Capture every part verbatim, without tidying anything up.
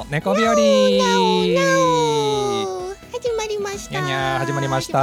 の猫日和。 始まりました。 にゃにゃ始まりました。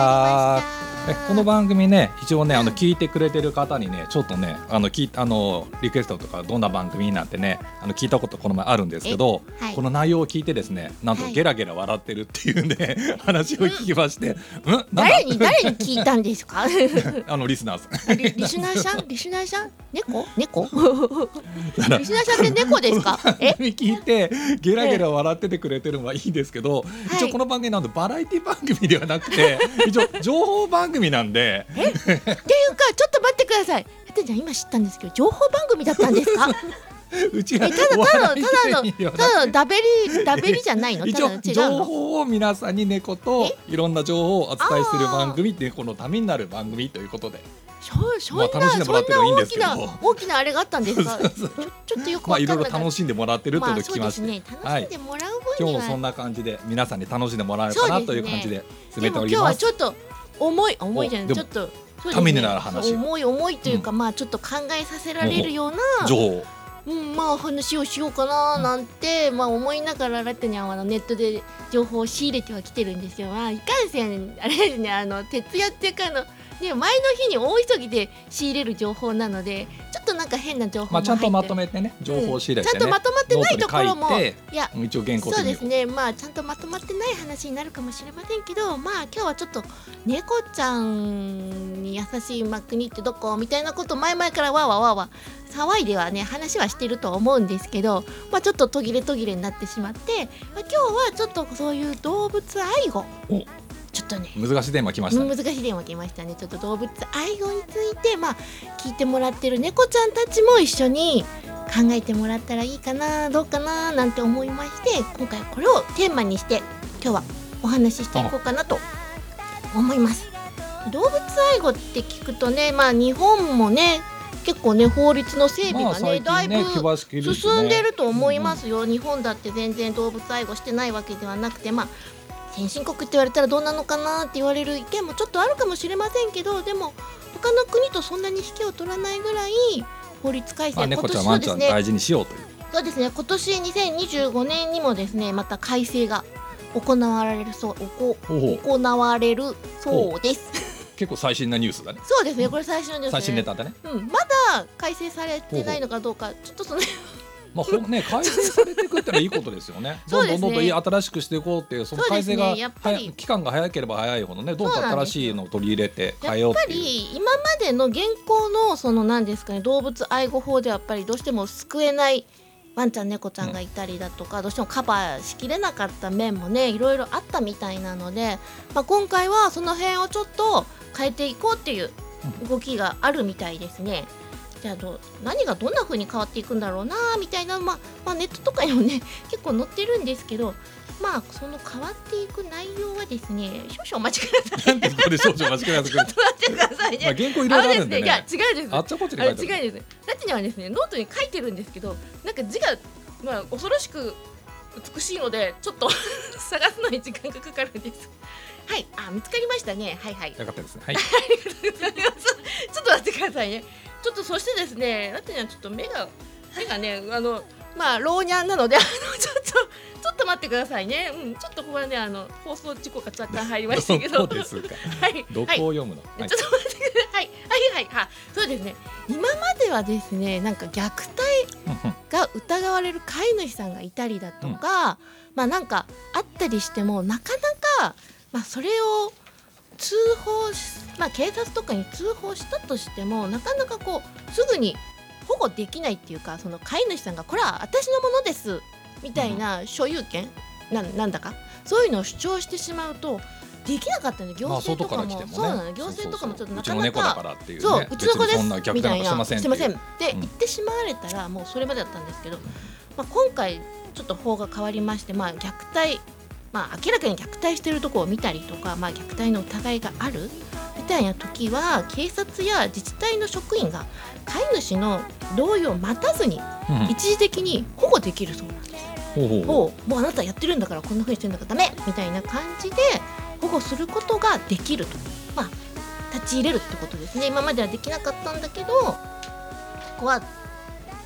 えこの番組ね、一応ね、あの聞いてくれてる方にね、ちょっとね、あの聞あのリクエストとかどんな番組なんてね、あの聞いたことこの前あるんですけど、はい、この内容を聞いてですね、なんとゲラゲラ笑ってるっていうね、はい、話を聞きまして、 うん、うん、誰に誰に聞いたんですか？ あのリスナーさん。 リ, リスナーさん、リスナーさん、猫、猫。リスナーさんって猫ですか？ え？聞いてゲラゲラ笑っててくれてるのはいいですけど、はい、一応この番組なんでバラエティ番組ではなくて、一応情報番組なんで。 え？っていうかちょっと待ってください。はてちゃん今知ったんですけど、情報番組だったんですか？ うちはただただただのただのダベリダベリじゃないの？ 一応情報を皆さんに猫といろんな情報をお伝えする番組って猫のためになる番組ということで。 そ, そんな、まあ、そんな大きな大きなあれがあったんですか？ちょ, ちょっとよくわかんない。まあいろいろ楽しんでもらってるということを聞きまして、 まあそうですね、楽しんでもらう分には、 はい、今日もそんな感じで皆さんに楽しんでもらえるかなという感じで進めております。 でも今日はちょっと重い重いじゃない、ちょっとそうですね、ためになる話、 重い重いというか、うん、まあちょっと考えさせられるような情報、 うん、まあ話をしようかななんて、うん、まあ思いながらラテにはあのネットで情報を仕入れてはきてるんですよ。まあいかんせんあれですね、あの徹夜っていうかあのね、前の日に大急ぎで仕入れる情報なので、ちょっとなんか変な情報も入って、 まあ、ちゃんとまとめてね、情報を仕入れて、ね、 うん、ちゃんとまとまってないところも、いや一応原稿そうですね、まあちゃんとまとまってない話になるかもしれませんけど、まあ今日はちょっと猫ちゃんに優しいまあ国ってどこみたいなことを前々からわーわーわーわー騒いではね話はしてると思うんですけど、まあちょっと途切れ途切れになってしまって、まあ、今日はちょっとそういう動物愛護、ちょっとね難しいテーマ来ましたね。 難しいテーマ来ましたね。ちょっと動物愛護について、まあ、聞いてもらってる猫ちゃんたちも一緒に考えてもらったらいいかなどうかななんて思いまして、今回これをテーマにして今日はお話ししていこうかなと思います。動物愛護って聞くとね、まあ日本もね結構ね法律の整備が ね,、まあ、ねだいぶ進んでると思いますよ、うんうん、日本だって全然動物愛護してないわけではなくて、まあ先進国って言われたらどうなのかなって言われる意見もちょっとあるかもしれませんけど、でも他の国とそんなに引けを取らないぐらい法律改正、 まあ、猫ちゃんワンちゃん大事にしようという、 そうですね、今年にせんにじゅうごねんにもですねまた改正が行われるそう行われるそうです。 結構最新なニュースだね。 そうですね、これ最新のニュース、ね、 最新ネタだね、 うん、まだ改正されてないのかどうかちょっとそのまあほね、改正されていくってのはいいことですよね。どんどんどんどん新しくしていこうっていうその改正が、ね、期間が早ければ早いほどね、どんどん新しいのを取り入れて変えようっていう。 やっぱり今までの現行のその何ですかね、動物愛護法ではやっぱりどうしても救えないワンちゃん猫ちゃんがいたりだとか、うん、どうしてもカバーしきれなかった面もねいろいろあったみたいなので、まあ、今回はその辺をちょっと変えていこうっていう動きがあるみたいですね。じゃあど何がどんな風に変わっていくんだろうなみたいな、まあまあ、ネットとかにもね結構載ってるんですけど、まあその変わっていく内容はですね少々お待ちください。 なんでここで少々お待ちください。 ちょっと待ってくださいね。 まあ、原稿いろいろあるんでね。 いや違うです。 あっちゃこっちに書いてある。 違うです。ラテにはですねノートに書いてるんですけど、なんか字がまあ恐ろしく美しいのでちょっと探すのに時間がかかるんです。はい、あ見つかりましたね。はいはい。 よかったですね。はい。 ありがとうございます。ちょっと待ってくださいね。ちょっとそしてですね、ラテにはちょっと目が目がねあのまあ老若なのであのちょっとちょっと待ってくださいね。うん、ちょっとここはねあの放送事故が若干入りましたけど。 どこですか。 はい。 どこを読むの。 はい、ちょっと待ってください。はいはいはいはそうですね。今まではですねなんか虐待が疑われる飼い主さんがいたりだとか、うん、まあなんかあったりしてもなかなかまあそれを通報し、まあ、警察とかに通報したとしてもなかなかこうすぐに保護できないっていうか、その飼い主さんがこれは私のものですみたいな所有権、うん、な, なんだかそういうのを主張してしまうとできなかったんで、行政とか も,、まあね、そうなの行政とかもちょっとなかなかうちの猫だからっていう、ね、 そううちの子ですみたいなしてませんって言ってしまわれたらもうそれまでだったんですけど、まあ、今回ちょっと法が変わりまして、まあ、虐待まあ、明らかに虐待しているところを見たりとか、まあ、虐待の疑いがあるみたいな時は警察や自治体の職員が飼い主の同意を待たずに一時的に保護できるそうなんです、うん、もうあなたやってるんだからこんな風にしてるんだからダメみたいな感じで保護することができると、まあ、立ち入れるってことですね。今まではできなかったんだけどここは保護す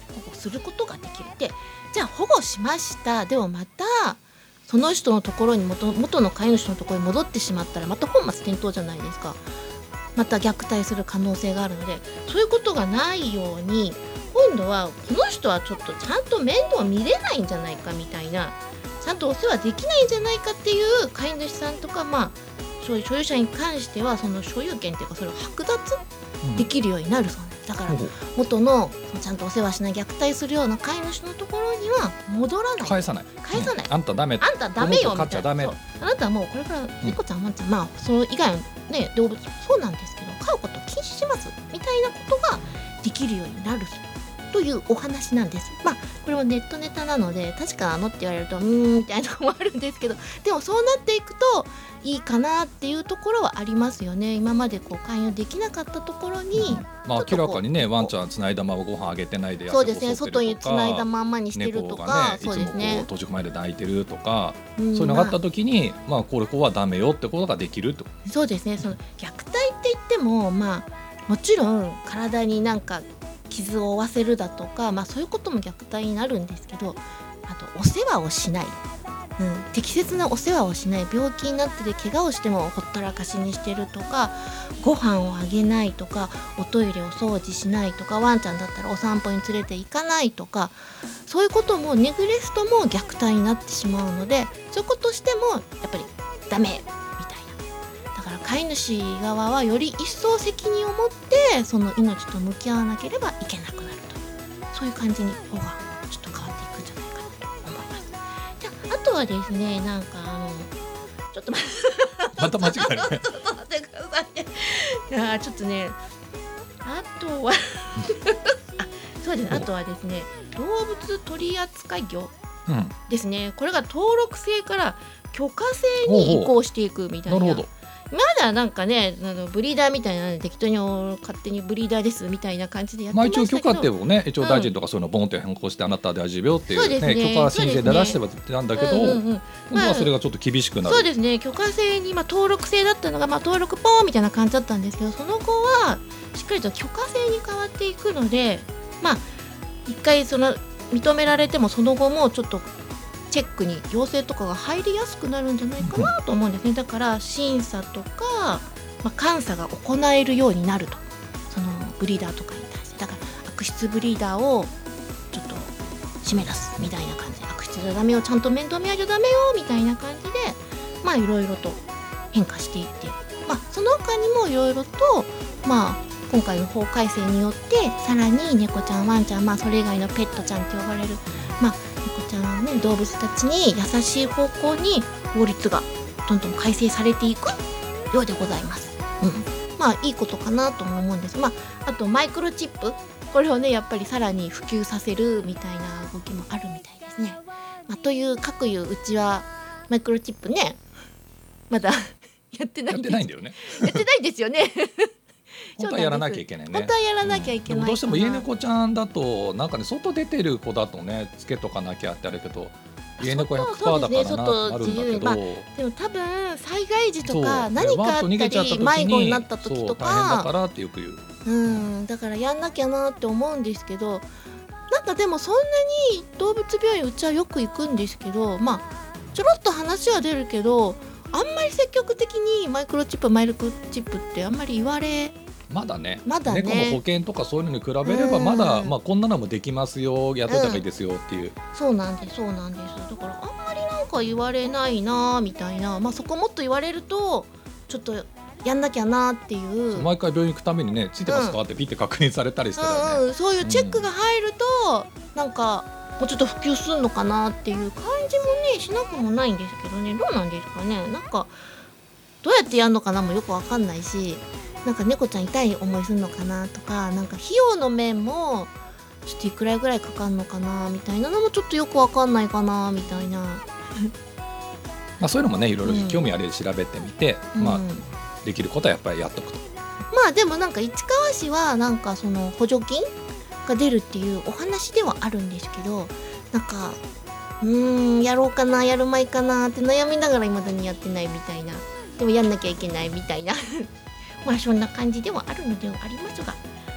することができる。でじゃあ保護しました、でもまたその人のところに元、元の飼い主のところに戻ってしまったらまた本末転倒じゃないですか。また虐待する可能性があるので、そういうことがないように今度はこの人はちょっとちゃんと面倒見れないんじゃないかみたいな、ちゃんとお世話できないんじゃないかっていう飼い主さんとか、まあそういう所有者に関してはその所有権っていうかそれを剥奪できるようになるそうなんです。だから元のちゃんとお世話しない虐待するような飼い主のところには戻らない、 返さない返さない、 うん、あんたダメ、 あんたダメよみたいな、 そうあなたはもうこれから猫ちゃんワンちゃん、まあそれ以外の、ね、動物そうなんですけど飼うことを禁止しますみたいなことができるようになるというお話なんです。まあこれはネットネタなので確かなのって言われるとうーんみたいなのもあるんですけど、でもそうなっていくといいかなっていうところはありますよね。今までこう関与できなかったところに、うん、 まあ明らかにねワンちゃんつないだままご飯あげてないで、 そうですね、外につないだまんまにしてるとか、 猫がねいつもこう閉じ込めで泣いてるとか、 うん、 そういうのがあった時に、まあこれこはダメよってことができるってこと。 そうですね。その虐待って言ってもまあもちろん体になんか傷を負わせるだとか、まあそういうことも虐待になるんですけど、あとお世話をしない、うん、適切なお世話をしない、病気になってて怪我をしてもほったらかしにしてるとか、ご飯をあげないとか、おトイレを掃除しないとか、ワンちゃんだったらお散歩に連れて行かないとか、そういうこともネグレストも虐待になってしまうので、そういうことしてもやっぱりダメみたいな。だから飼い主側はより一層責任を持ってその命と向き合わなければいけなくなるという、そういう感じに方がちょっと変わっていくんじゃないかなと思います。じゃあ、あとはですね、なんかあのちょっと待ってまた間違えるねちょっと待ってくださいね。いやちょっとね、あとはあそうですね、あとはですね、動物取扱業ですね、うん、これが登録制から許可制に移行していくみたいな。 なるほど。 まだなんかね、あのブリーダーみたいな適当に勝手にブリーダーですみたいな感じでやってましたけど、 まあ、一応許可ってもね、一応大臣とかそういうのボンって変更して、うん、あなたは大丈夫よっていうね、ね許可申請で出してたんだけど、うんうんうん、今度はそれがちょっと厳しくなる、 そうですね、許可制に、まあ、登録制だったのが、まあ、登録ポーンみたいな感じだったんですけど、その後はしっかりと許可制に変わっていくので、まあ一回その認められてもその後もちょっとチェックに要請とかが入りやすくなるんじゃないかなと思うんですね。だから審査とか、まあ、監査が行えるようになると、そのブリーダーとかに対して、だから悪質ブリーダーをちょっと締め出すみたいな感じで、悪質じゃダメよ、ちゃんと面倒見なきゃダメよみたいな感じで、まあいろいろと変化していって、まあその他にもいろいろと、まあ今回の法改正によってさらに猫ちゃんワンちゃん、まあそれ以外のペットちゃんって呼ばれる、まあ猫ちゃんね、動物たちに優しい方向に法律がどんどん改正されていくようでございます。うん、まあいいことかなとも思うんです。まああとマイクロチップ、これをねやっぱりさらに普及させるみたいな動きもあるみたいですね。まあ、という各いううちはマイクロチップねまだやってないんです。 やってないんだよね。 やってないんですよね。 本当はやらなきゃいけないね。 本当はやらなきゃいけない、うん、 どうしても家猫ちゃんだとなんかね、外出てる子だとねつけとかなきゃってあるけど、家猫 ひゃくパーセント だからな、あるんだけど、まあ、 でも多分災害時とか何かあったり迷子になった時とか大変だからってよく言う、 うん、だからやんなきゃなって思うんですけど、なんかでもそんなに動物病院うちはよく行くんですけど、まあちょろっと話は出るけど、あんまり積極的にマイクロチップマイクロチップってあんまり言われまだね、 まだね、 猫の保険とかそういうのに比べればまだ、まあ、こんなのもできますよ、やっといた方がいいですよっていう、うん、 そうなんですそうなんです。だからあんまりなんか言われないなみたいな、まあ、そこもっと言われるとちょっとやんなきゃなっていう、 毎回病院行くためにねついてますか、うん、ってピッて確認されたりしたらね、 うんうん、そういうチェックが入ると、うん、なんかもうちょっと普及するのかなっていう感じもねしなくもないんですけどね。どうなんですかね、なんかどうやってやるのかなもよくわかんないし、なんか猫ちゃん痛い思いするのかなとか、なんか費用の面もちょっといくらぐらいかかるのかなみたいなのもちょっとよくわかんないかなみたいなまあそういうのもねいろいろ興味あるで調べてみて、うん、まあできることはやっぱりやっとくと。 まあでもなんか市川市はなんかその補助金が出るっていうお話ではあるんですけど、なんかうーんやろうかなやるまいかなって悩みながら未だにやってないみたいな、でもやんなきゃいけないみたいなまあそんな感じではあるのではありますが、まあ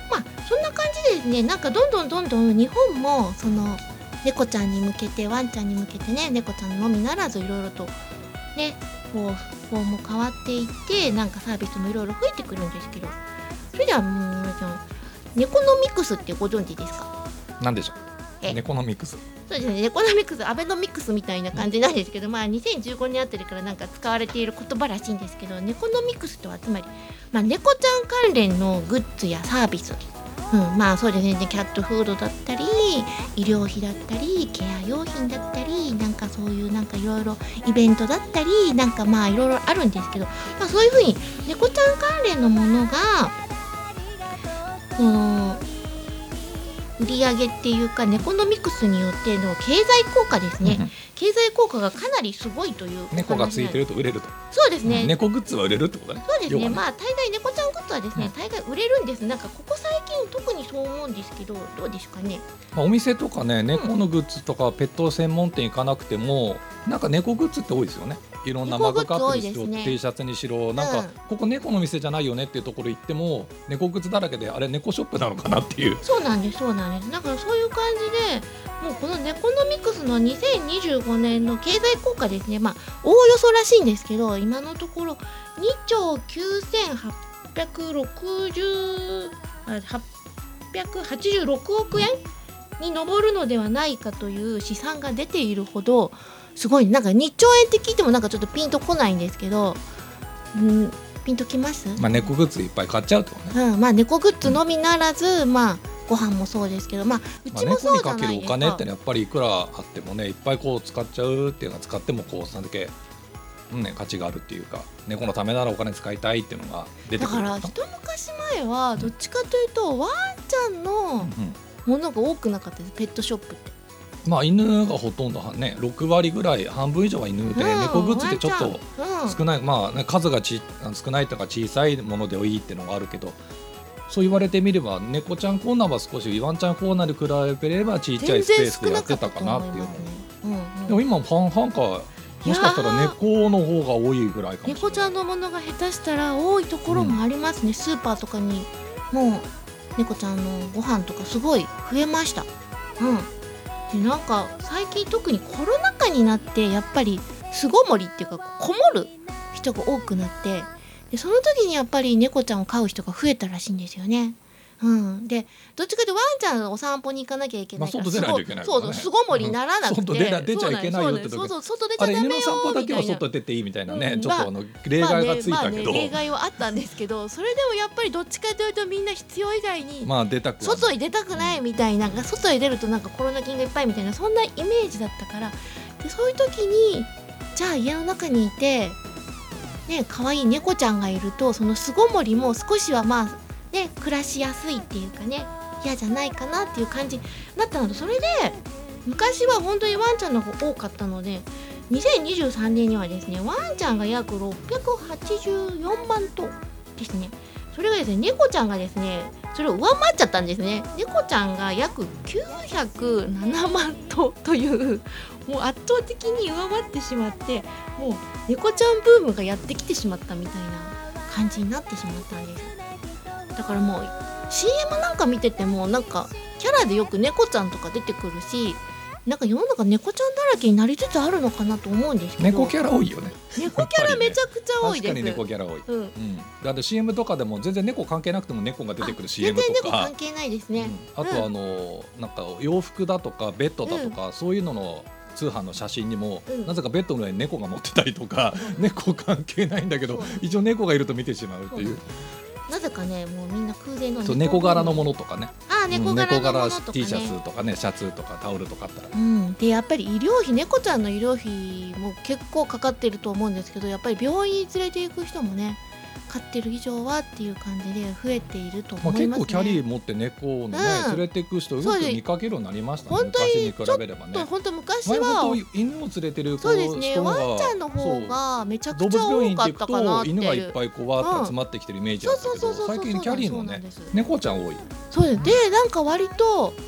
そんな感じでですね、なんかどんどんどんどん日本もその猫ちゃんに向けてワンちゃんに向けてね、猫ちゃんのみならずいろいろとねこうフォーも変わっていって、なんかサービスもいろいろ増えてくるんですけど、それではもうじゃあネコノミクスってご存知ですか？ なんでしょう。 えネコノミクス。 そうですね、ネコノミクス、アベノミクスみたいな感じなんですけど、まあにせんじゅうごねんあたりからなんか使われている言葉らしいんですけど、ネコノミクスとはつまり、まあ、猫ちゃん関連のグッズやサービス、うん、まあそうですね、キャットフードだったり医療費だったりケア用品だったり、なんかそういうなんかいろいろイベントだったりなんかまあいろいろあるんですけど、まあ、そういうふうに猫ちゃん関連のものがその売り上げっていうか、ネコノミクスによっての経済効果ですね、うん、経済効果がかなりすごいという。 猫がついてると売れると。 そうですね、 うん、猫グッズは売れるってことね。 そうですね、まあ大概猫ちゃんグッズはですね、うん、大概売れるんです。なんかここ最近特にそう思うんですけど、どうですかね。 まあ、お店とかね、猫のグッズとかペット専門店行かなくても、うん、なんか猫グッズって多いですよね。いろんなマグカップにしろ、ね、T シャツにしろ、なんか、うん、ここ猫の店じゃないよねっていうところ行っても猫グッズだらけで、あれ猫ショップなのかなっていう。 そうなんですそうなんです。だからそういう感じで、もうこのネコノミクスのにせんにじゅうごねんの経済効果ですね、まあおおよそらしいんですけど、今のところにちょうきゅうせんはっぴゃくろくじゅうはっぴゃくはちじゅうろくおくえんに上るのではないかという試算が出ているほどすごい。なんかにちょうえんって聞いてもなんかちょっとピンとこないんですけど、うん、ピンときます？ まあ猫グッズいっぱい買っちゃうってことね。 うん、まあ猫グッズのみならず、うん、まあご飯もそうですけど、まあうちもそうじゃないですか。 猫にかけるお金ってやっぱりいくらあってもね、いっぱいこう使っちゃうっていうのは、使ってもこうそれだけ、うんね、価値があるっていうか、猫のためならお金使いたいっていうのが出てくる。 だから一昔前はどっちかというと、うん、ワンちゃんのものが多くなかったです、ペットショップって。 まあ犬がほとんどね、ろくわりぐらい、半分以上は犬で、うん、猫グッズってちょっと少ない、うん、まあ、ね、数がち少ないとか小さいものでいいっていうのがあるけど、そう言われてみれば猫ちゃんコーナーは少しワンちゃんコーナーに比べれば小さいスペースでやってたかなっていうの、うんうん、でも今半々か、もしかしたら猫の方が多いぐらいかもしれない。 猫ちゃんのものが下手したら多いところもありますね、うん、スーパーとかにもう猫ちゃんのご飯とかすごい増えました。うん、でなんか最近特にコロナ禍になってやっぱり巣ごもりっていうかこもる人が多くなって、でその時にやっぱり猫ちゃんを飼う人が増えたらしいんですよね。うん、でどっちかというとワンちゃんのお散歩に行かなきゃいけないから、 まあ、外出ないといけないからね。 そうそう、巣ごもりにならなくて、うん、 外出, 出ちゃいけないよって時、 そうそう、外出ちゃダメよあれ犬みたいな。 の散歩だけは外出ていいみたいなね、うん、ちょっとあの例外がついたけど、まあねまあね、 例外はあったんですけど、それでもやっぱりどっちかというとみんな必要以外に、 まあ、出たく外に出たくないみたいな、外に出るとなんかコロナ菌がいっぱいみたいな、そんなイメージだったから、でそういう時にじゃあ家の中にいてね、可愛い猫ちゃんがいると、その巣ごもりも少しはまあね、暮らしやすいっていうかね、嫌じゃないかなっていう感じになったので、それで昔は本当にワンちゃんの方が多かったので、にせんにじゅうさんねんにはですね、ワンちゃんが約ろっぴゃくはちじゅうよんまんとうですね。それがですね、猫ちゃんがですね、それを上回っちゃったんですね。猫ちゃんが約きゅうひゃくななまんとうという、もう圧倒的に上回ってしまって、もう猫ちゃんブームがやってきてしまったみたいな感じになってしまったんです。だからもう シーエム なんか見てても、なんかキャラでよく猫ちゃんとか出てくるし、なんか世の中猫ちゃんだらけになりつつあるのかなと思うんですけど、 猫キャラ多いよね。 猫キャラめちゃくちゃ多いです。 確かに猫キャラ多い、 うんうん、 だって シーエム とかでも全然猫関係なくても猫が出てくる シーエム とか、 全然猫関係ないですね、 うん、あとあの、うん、なんか洋服だとかベッドだとか、うん、そういうのの通販の写真にも、うん、なぜかベッドの上に猫が乗ってたりとか、うん、猫関係ないんだけど一応猫がいると見てしまうっていう、 なぜかね、もうみんな空前の猫, 猫柄のものとかね、 あ猫柄のものとかね、 T シャツとかね、シャツとかタオルとかあったら、 うん、でやっぱり医療費、猫ちゃんの医療費も結構かかってると思うんですけど、やっぱり病院に連れて行く人もね、飼ってる以上はっていう感じで増えていると思いますね。 まあ、結構キャリー持って猫を、ね、うん、連れて行く人よく見かけるようになりましたね。 本当に昔に比べればね。 本当昔は前犬を連れてる子、 そうですね、ワンちゃんの方がめちゃくちゃ多かったかなっていう。 犬がいっぱいこうわーっと集まってきてるイメージあったけど、最近キャリーのね猫ちゃん多い。 そうです、でなんか割と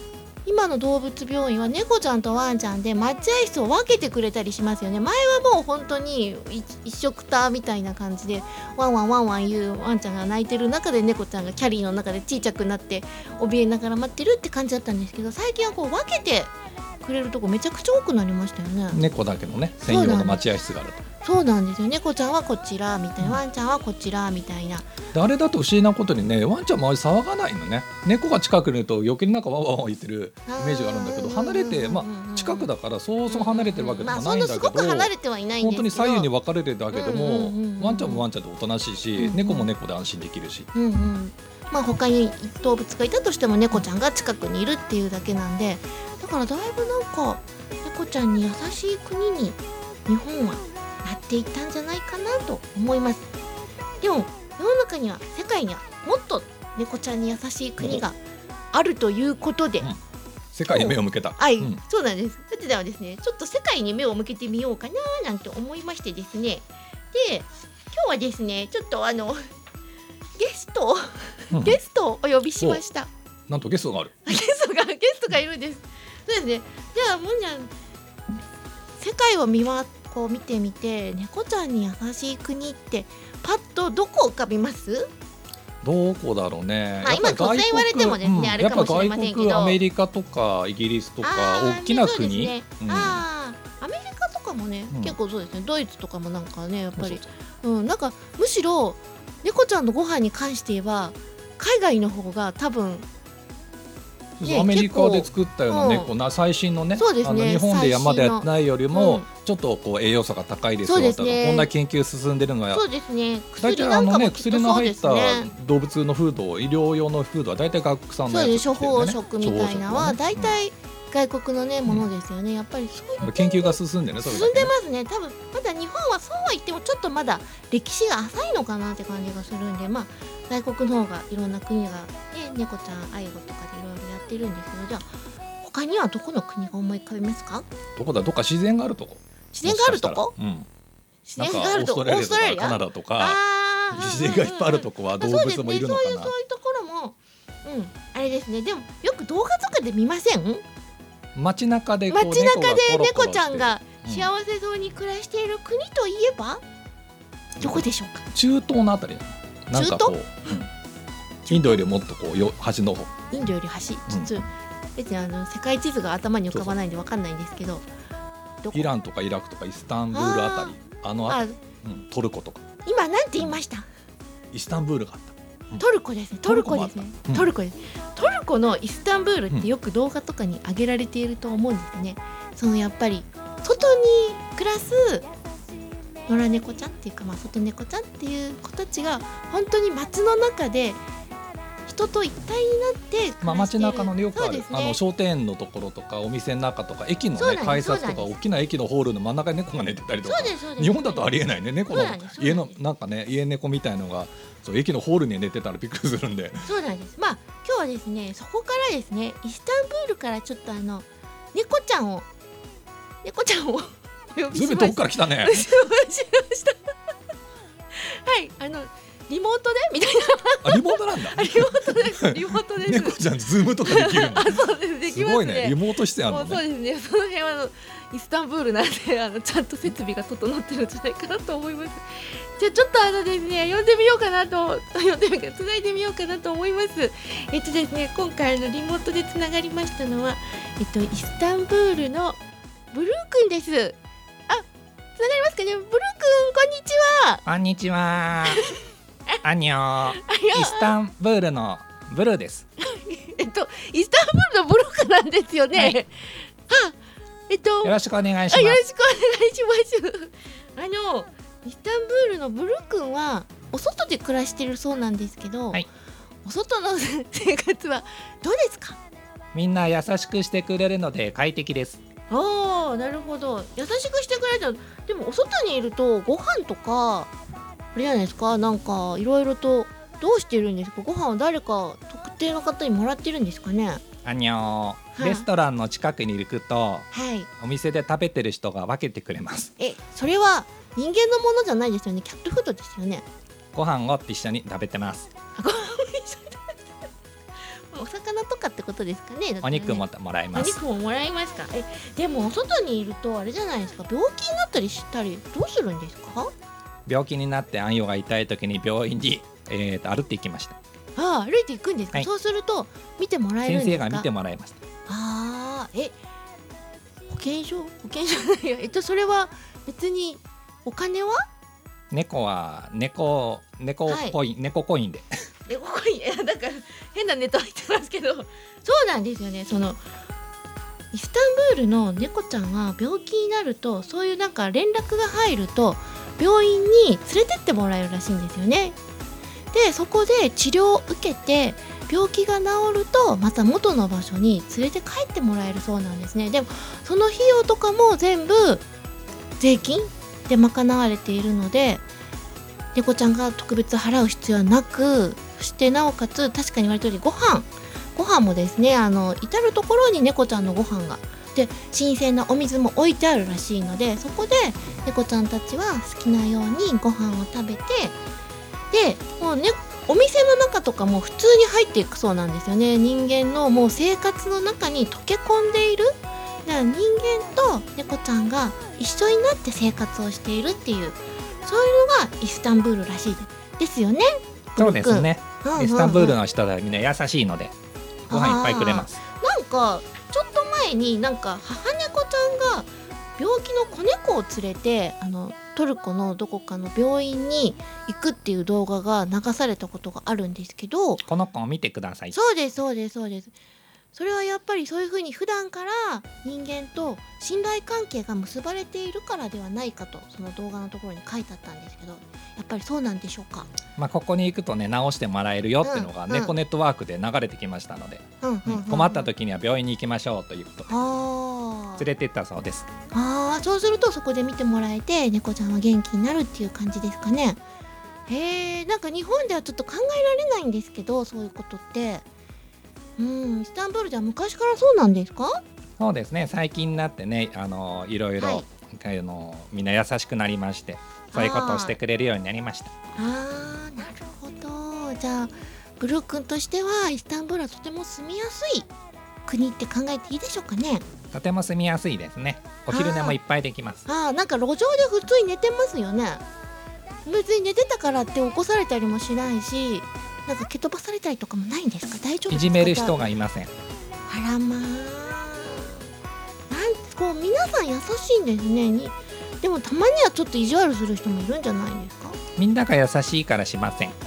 今の動物病院は猫ちゃんとワンちゃんで待合室を分けてくれたりしますよね。前はもう本当に一色たみたいな感じでワンワンワンワン言うワンちゃんが泣いてる中で猫ちゃんがキャリーの中で小さくなって怯えながら待ってるって感じだったんですけど、最近はこう分けてくれるとこめちゃくちゃ多くなりましたよね。 猫だけのね専用の待合室があると。 そうなんですよ。猫ちゃんはこちらみたいな、ワンちゃんはこちらみたいな。 であれだと不思議なことにね、ワンちゃん周り騒がないのね。猫が近くにいると余計になんかワンワンワン言ってるイメージがあるんだけど、離れて、まあ、近くだからそうそう離れてるわけでもないんだけど、 まあ、そんなすごく離れてはいないんですけど、 本当に左右に分かれてるだけでも、 うんうんうんうん、 ワンちゃんもワンちゃんでおとなしいし、うんうん、猫も猫で安心できるし、 うんうん、まあ、他に動物がいたとしても猫ちゃんが近くにいるっていうだけなんで、だからだいぶなんか猫ちゃんに優しい国に日本はなっていったんじゃないかなと思います。でも世の中には世界にはもっと猫ちゃんに優しい国があるということで、うん、 世界に目を向けた。 はい、うん、そうなんです。それではですね、ちょっと世界に目を向けてみようかななんて思いましてですね、で今日はですねちょっとあのゲスト、うん、ゲストをお呼びしました。 なんとゲストがある。 ゲストがゲストがいるんです。そうですね。じゃあもんにゃん、世界を見まこう見てみて猫ちゃんに優しい国ってパッとどこ浮かびます？ どこだろうね。 まあ、今突然言われてもですね、うん、あれかもしれませんけど、 やっぱ外国、アメリカとかイギリスとか大きな国、 ねうん、あアメリカとかもね、うん、結構そうですね。ドイツとかもなんかねやっぱりそうそう、うん、なんかむしろ猫ちゃんのご飯に関して言えば海外の方が多分ね、アメリカで作ったような猫な、うん、最新のね、 そうですね、 あの日本で山でやってないよりも、うん、ちょっとこう栄養素が高いですよとか、ね、こんな研究進んでるのはそうですね、 大体あのね薬の入った動物のフード、医療用のフードは大体外国産のやつ、ね、 そうです、処方食みたいなのは大体外国のね、うん、ものですよね。やっぱりそういう研究が進んでね、それだけね進んでますね。多分まだ日本はそうは言ってもちょっとまだ歴史が浅いのかなって感じがするんで、まあ外国の方がいろんな国が、ね、猫ちゃん愛護とかでいろいろやってるんですけど、じゃあ他にはどこの国が思い浮かびますか？ どこだ、どっか自然があるとこ、 自然があるとこ、 うん、 自然があるとこ、オーストラリアとかカナダとか自然がいっぱいあるとこは動物もいるのかな。 そうですね、そういう、そういうところも、うん、あれですね。でもよく動画とかで見ません？ 街中でこう街中で猫ちゃんが幸せそうに暮らしている国といえば、うん、どこでしょうか？中東のあたりだね。なんかこう、うん、インドよりもっとこうよ端の方、 インドより端、実は、うん、別にあの世界地図が頭に浮かばないんで分かんないんですけど、 どこ？イランとかイラクとかイスタンブールあたり、あのあたり、うん、トルコとか。 今なんて言いました？ イスタンブールがあった、うん、 トルコですね。トルコですね、うん、トルコです。トルコのイスタンブールってよく動画とかに上げられていると思うんですね。そのやっぱり外に暮らす野良猫ちゃんっていうか、まあ、外猫ちゃんっていう子たちが本当に街の中で人と一体になって暮らしている、 まあ、街中の、ね、よくある、ね、あの商店のところとかお店の中とか駅の、ね、改札とか大きな駅のホールの真ん中に猫が寝てたりとか、日本だとありえないね、猫の家のなんかね、家猫みたいのがそう駅のホールに寝てたらびっくりするんで。 そうなんです。まあ今日はですね、そこからですね、イスタンブールからちょっとあの猫ちゃんを猫ちゃんをずいぶん遠くから来たね。はい 、あのリモートでみたいな。あ、リモートなんだ。 リモートです。リモートです。 猫ちゃんズームとかできるの。 あ、そうです。できますね。 すごいね。リモート出演あるのね。 そうですね。その辺はあのイスタンブールなんで、あのちゃんと設備が整ってるんじゃないかなと思います。じゃあちょっとあのですね、呼んでみようかなと、呼んでみようか、つないでみようかなと思います。えっとですね、今回のリモートでつながりましたのは、えっとイスタンブールのブルー君です。つながりますかね。ブルー君、こんにちは。 こんにちは。アンニョ。イスタンブールのブルーです。 えっとイスタンブールのブルー君なんですよね。はい、あ、えっとよろしくお願いします。 よろしくお願いします。あのイスタンブールのブルー君はお外で暮らしてるそうなんですけど、はい、お外の生活はどうですか？ みんな優しくしてくれるので快適です。 ああ、なるほど。優しくしてくれた。でもお外にいるとご飯とかあれじゃないですか、なんかいろいろとどうしてるんですか？ご飯を誰か特定の方にもらってるんですかね？ あにょー、はい、レストランの近くに行くと、はい、お店で食べてる人が分けてくれます。 え、それは人間のものじゃないですよね。キャットフードですよね。 ご飯を一緒に食べてます。 ご飯を一緒に食べてます。 お魚とかってことですかね。だってねお肉ももらいます。 お肉ももらいますか。えでもお外にいるとあれじゃないですか、病気になったりしたりどうするんですか。 病気になって暗葉が痛い時に病院に、えー、と歩って行きました。 ああ歩いていくんですか、はい、そうすると見てもらえるんですか。 先生が見てもらいました。 ああえ保険証保険証えっとそれは別にお金は猫は猫猫コイン、はい、猫コインで猫コインだから変なネタ入ってますけどそうなんですよね。そのイスタンブールの猫ちゃんは病気になるとそういうなんか連絡が入ると病院に連れてってもらえるらしいんですよね。でそこで治療を受けて病気が治るとまた元の場所に連れて帰ってもらえるそうなんですね。でもその費用とかも全部税金で賄われているので猫ちゃんが特別払う必要はなく、そしてなおかつ確かに言われた通りご飯ご飯もですね、あの至る所に猫ちゃんのご飯がで新鮮なお水も置いてあるらしいので、そこで猫ちゃんたちは好きなようにご飯を食べて、でもうねお店の中とかも普通に入っていくそうなんですよね。人間のもう生活の中に溶け込んでいる、だから人間と猫ちゃんが一緒になって生活をしているっていう、そういうのがイスタンブールらしいですよね。 そうですね、うんうんうん、イスタンブールの人はみんな優しいのでご飯いっぱいくれます。 なんかちょっと前になんか母猫ちゃんが病気の子猫を連れてあのトルコのどこかの病院に行くっていう動画が流されたことがあるんですけど、 この子を見てください。 そうですそうですそうです。それはやっぱりそういうふうに普段から人間と信頼関係が結ばれているからではないかと、その動画のところに書いてあったんですけど、やっぱりそうなんでしょうか。 まあ、ここに行くとね直してもらえるよっていうのが、うん、猫ネットワークで流れてきましたので、うんうんうんうん、困った時には病院に行きましょうということで連れて行ったそうです。 あそうするとそこで見てもらえて猫ちゃんは元気になるっていう感じですかね。へえ、なんか日本ではちょっと考えられないんですけど、そういうことってうん、イスタンブールでは昔からそうなんですか？ そうですね、最近になってね、あのいろいろ、はい、あのみんな優しくなりまして、そういうことをしてくれるようになりました。 あー、なるほど。じゃあブルー君としてはイスタンブールはとても住みやすい国って考えていいでしょうかね？ とても住みやすいですね。お昼寝もいっぱいできます。 あー、なんか路上で普通に寝てますよね。別に寝てたからって起こされたりもしないし、なんか蹴飛ばされたりとかもないんですか？大丈夫ですか？ いじめる人がいません。 あらまあ、なんこう皆さん優しいんですね。にでもたまにはちょっと意地悪する人もいるんじゃないですか？ みんなが優しいからしません。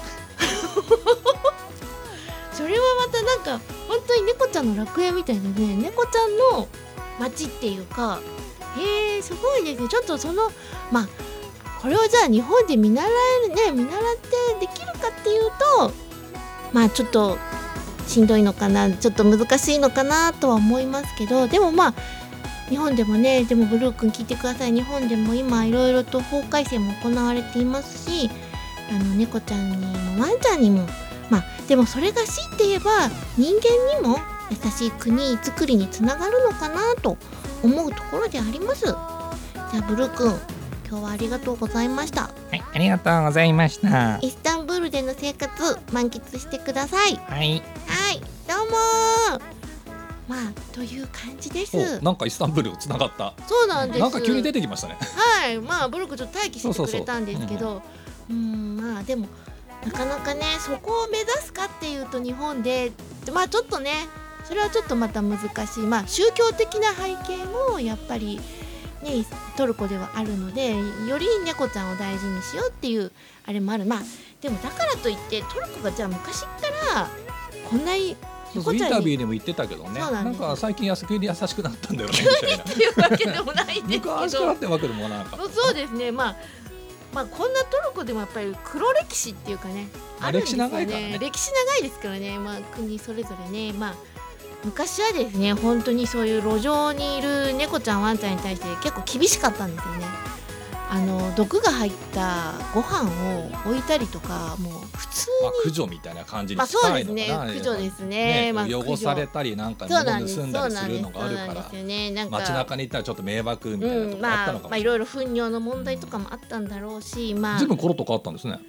それはまたなんか本当に猫ちゃんの楽園みたいなね、猫ちゃんの街っていうか、へえ、すごいですね。ちょっとそのまあこれをじゃあ日本で見習えるね見習ってできるかっていうと、まあちょっとしんどいのかな、ちょっと難しいのかなとは思いますけど、でもまあ日本でもね、でもブルー君聞いてください。日本でも今いろいろと法改正も行われていますし、あの猫ちゃんにもワンちゃんにも、まあでもそれが強いて言えば人間にも優しい国づくりにつながるのかなと思うところであります。じゃあブルー君、今日はありがとうございました。 はい、ありがとうございました。 イスタンブールでの生活満喫してください。 はいはい、どうもまあという感じです。 なんかイスタンブールつながった。 そうなんです。 なんか急に出てきましたね。 はい、まあブルクちょっと待機してくれたんですけど、うん、まあでもなかなかねそこを目指すかっていうと日本でまあちょっとねそれはちょっとまた難しい、まあ宗教的な背景もやっぱりね、トルコではあるので、より猫ちゃんを大事にしようっていうあれもある。まあでもだからといってトルコがじゃあ昔からこんなにそうそうインタビューでも言ってたけどね、な, なんか最近優しく優しくなったんだよねみたいな。 っていうわけでもないんですけど昔からってわけでもなかった。 そうですね、まあまあこんなトルコでもやっぱり黒歴史っていうかねあるんですよね。 歴史長いからね。 歴史長いですからね、まあ国それぞれね、まあ昔はですね本当にそういう路上にいる猫ちゃんワンちゃんに対して結構厳しかったんですよね。あの毒が入ったご飯を置いたりとか、もう普通に、 まあ、駆除みたいな感じに近いのかな。 まあそうですね、駆除ですね。 ね、 まあ、 汚されたりなんか物盗んだりするのがあるから、街中に行ったらちょっと迷惑みたいなとこあったのかも、 うん、まあ、まあいろいろ糞尿の問題とかもあったんだろうし、まあ随分コロッと変わったんですね。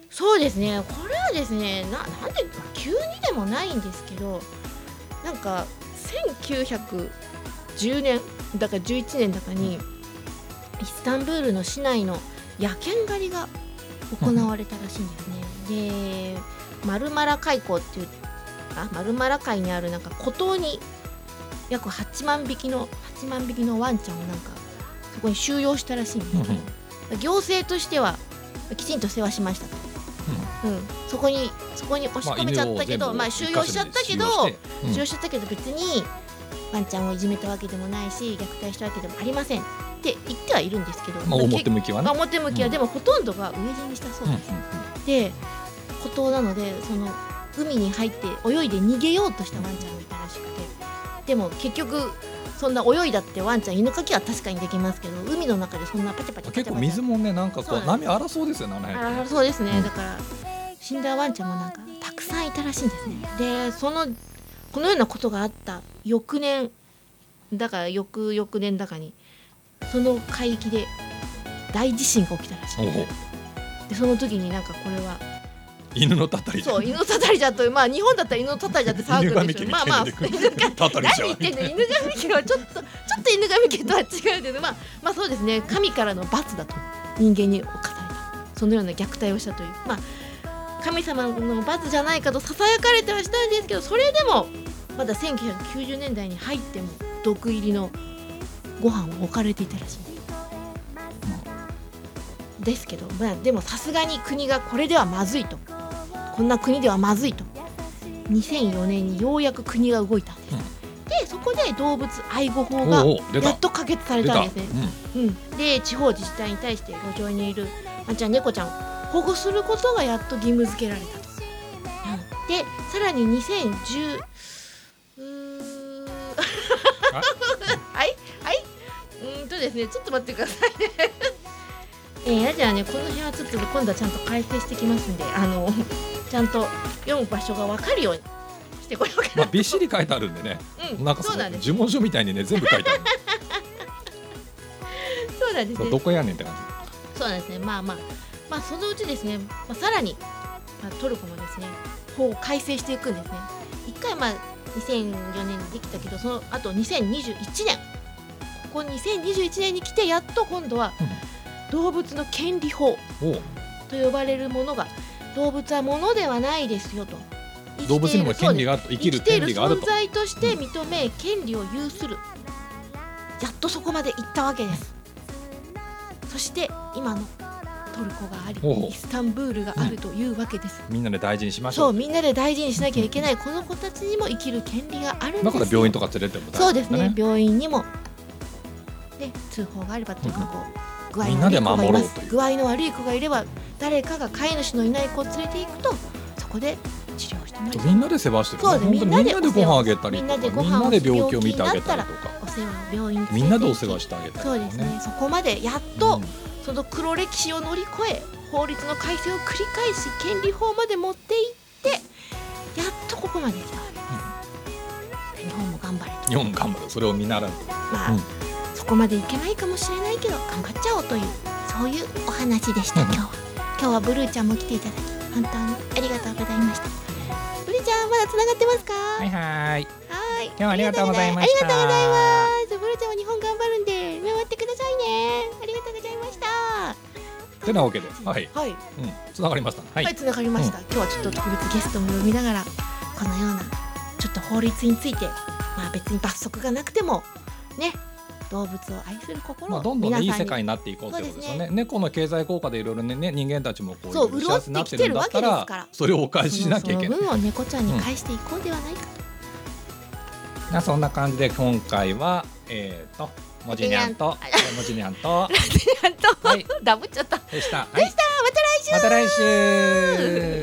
そうですね、これはですね、な、なんで急にでもないんですけど、なんかせんきゅうひゃくじゅうねんだかじゅういちねんだかにイスタンブールの市内の野犬狩りが行われたらしいんですね。で、マルマラ海溝っていう、あ、マルマラ海にあるなんか孤島に約はちまんびきのはちまんびきのワンちゃんをなんかそこに収容したらしいんですね。行政としてはきちんと世話しましたと。うん、そこにそこに押し込めちゃったけど、まあ、収容しちゃったけど、うん、収容しちゃったけど別にワンちゃんをいじめたわけでもないし虐待したわけでもありませんって言ってはいるんですけど、 まあ、表向きはね、 表向きは、うん、でもほとんどが飢え死にしたそうです、うんうんうん、で孤島なのでその海に入って泳いで逃げようとしたワンちゃんがいたらしくて、でも結局そんな泳いだってワンちゃん犬かきは確かにできますけど、海の中でそんなパチャパチャパチャパチャ、 結構水もねなんかこう波荒そうですよね。 あ、そうですね、うん、だから死んだワンちゃんもなんかたくさんいたらしいんですね。で、そのこのようなことがあった翌年だから翌々年だかにその海域で大地震が起きたらしいんです。で、その時になんかこれは犬のたたりじゃん。 そう、犬のたたりじゃと、まあ日本だったら犬のたたりじゃって騒ぐんですよ。まあまあ犬たたりじゃん。 何言ってんの、犬神家はちょっとちょっと犬神家とは違うけど、まあまあそうですね、神からの罰だと人間に課された、そのような虐待をしたという、まあ神様の罰じゃないかとささやかれてはしたんですけど、それでもまだせんきゅうひゃくきゅうじゅうねんだいに入っても毒入りのご飯は置かれていたらしい、うん、ですけど、まあ、でもさすがに国がこれではまずいと、こんな国ではまずいとにせんよねんにようやく国が動いたんです、うん、でそこで動物愛護法がやっと可決されたんですね、うんうん、で地方自治体に対して路上にいるワンちゃん猫ちゃんを保護することがやっと義務付けられたと、うん、でさらににせんじゅううーんはいはいうーんとですねちょっと待ってくださいねえー、じゃあね、この辺はちょっと今度はちゃんと改正してきますんで、あのちゃんと読む場所が分かるようにしてこようかな、 まあ、びっしり書いてあるんでね、うん、なんかその呪文書みたいにね全部書いてあるそうなんですね、 どこやねんって感じ。そうなんですね、まあまあまあそのうちですね、まあ、さらに、まあ、トルコもですね法を改正していくんですね。一回まあにせんよねんにできたけど、その後にせんにじゅういちねん、ここにせんにじゅういちねんに来てやっと今度は、うん、動物の権利法と呼ばれるものが、動物は物ではないですよと、 動物にも権利があると、生きる権利があると、 生きている存在として認め、うん、権利を有する、やっとそこまでいったわけです。そして今のトルコがあり、イスタンブールがあるというわけです、 うん、みんなで大事にしましょう。 そう、みんなで大事にしなきゃいけない、うん、この子たちにも生きる権利があるんですよ。 だから病院とか連れても大事だね。 そうですね、病院にも、ね、通報があればというか、こう具合の悪い子がいます、具合の悪い子がいれば誰かが飼い主のいない子を連れていくと、そこで治療してもらう。 みんなで世話してる、ね、 そうです、みんなでご飯あげたりとか、みんなでご飯を病気を見てあげたりとか、 お世話病院にみんなでお世話してあげたりとか、 ね、そうですね、そこまでやっと、うん、その黒歴史を乗り越え、法律の改正を繰り返し権利法まで持っていって、やっとここまで来たわけです。日本も頑張れと。 日本も頑張る、それを見習う。 まあ、うん、そこまでいけないかもしれないけど頑張っちゃおうという、そういうお話でした、うん、今日は。今日はブルーちゃんも来ていただき本当にありがとうございました。ブルーちゃんまだつながってますか？ はいはいはい、 今日はありがとうございました。 ありがとうございます。ブルーちゃんは日本頑張るんで見守ってくださいね。ありがとうございました。 てなわけで、はい、 はい、うん、 つながりました。 はい、はい、つながりました、うん。今日はちょっと特別ゲストも呼びながら、このようなちょっと法律について、まあ別に罰則がなくてもね、動物を愛する心を、 まあ、どんどん、ね、いい世界になっていこうということですよね。猫の経済効果でいろいろね、人間たちもこういう幸せになってるんだったら、それをお返ししなきゃいけない。 その分を猫ちゃんに返していこうではないかと、 うん、そんな感じで今回はえーともじにゃんともじにゃんとラジニャンと、はい、ダブっちゃったでした。 でした。また来週。 また来週。